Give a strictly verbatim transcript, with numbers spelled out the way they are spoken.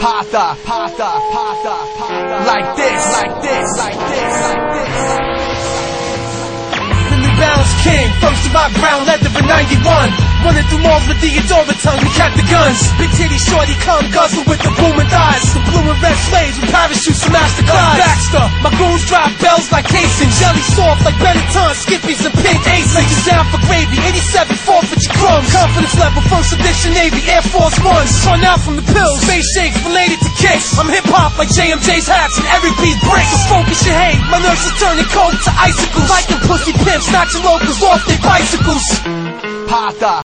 Pata, pata, pata, pata. Like this, like this, like this, like this. Billy Bounce King, first to my ground, leather in ninety-one. Running through malls with the Adora tongue, we kept the guns. Big titty shorty come guzzle with the booming thighs. The blue and red slaves with parachutes to master class. Baxter, my goons drop bells like casings. Jelly soft like Benetton, Skippies and pink aces. Ladies down for gravy, eighty-seven, forfeit your crumbs. Confidence level, first edition Navy, Air Force Ones. Turn out from the pills, face shakes related to kicks. I'm hip hop like J M J's hats and every beat breaks. So focus your hate, my nerves are turning cold to icicles. Like them pussy pimps, snatching locals off their bicycles. Pata.